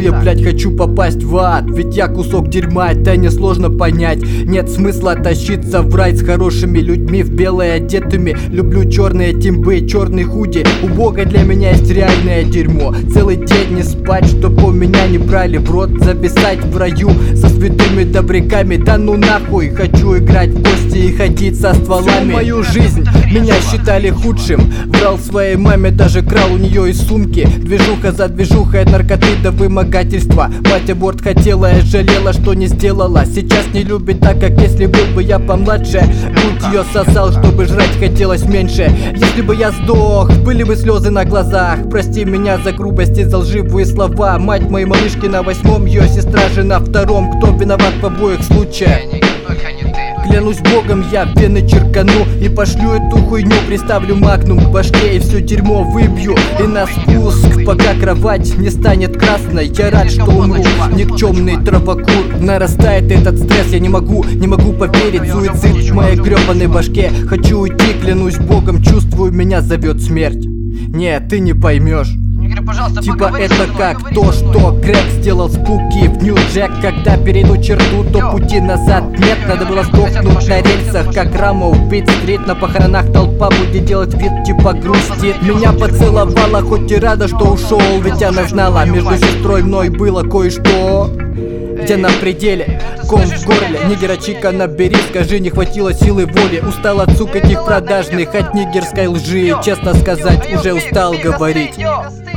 я, блядь, хочу попасть в ад? Ведь я кусок дерьма, это несложно понять. Нет смысла тащиться в рай с хорошими людьми, в белые одетыми. Люблю черные тимбы, черный худи. У Бога для меня есть реальное дерьмо. Целый день не спать, чтобы меня не брали в рот. Записать в раю со святыми добряками. Да ну нахуй, хочу играть в кости и ходить со стволами. Всю мою жизнь меня считали худшим. Врал своей маме, даже крал у нее из сумки. Движуха за движухой, от наркоты до вымогательства. Мать аборт хотела, я жалела, что не сделала. Сейчас не любит так, как если был бы я помладше. Будь ее сосал, чтобы жрать хотелось меньше. Если бы я сдох, были бы слезы на глазах. Прости меня за грубость и за лживые слова. Мать моей малышки на 8-м, ее сестра же на 2-м. Кто виноват в обоих случаях? Клянусь Богом, я в вены черкану и пошлю эту хуйню. Приставлю магнум к башке и все дерьмо выбью. И на спуск, пока кровать не станет красной. Я рад, что умру, никчемный травокур. Нарастает этот стресс, я не могу поверить. Суицид в моей гребаной башке. Хочу уйти, клянусь Богом, чувствую, меня зовет смерть. Нет, ты не поймешь. Типа это как то, что Грег сделал с Пуки в Нью-Джек. Когда перейду черту, то пути назад нет. Надо было сдохнуть на рельсах, как Рамо в Бит-стрит. На похоронах толпа будет делать вид, типа грустит. Меня поцеловала, хоть и рада, что ушел. Ведь она знала, между сестрой и мной было кое-что. Где на пределе, ком в горле. Нигера чика набери, скажи, не хватило силы воли. Устал от сук этих продажных, от нигерской лжи. Честно сказать, уже устал говорить.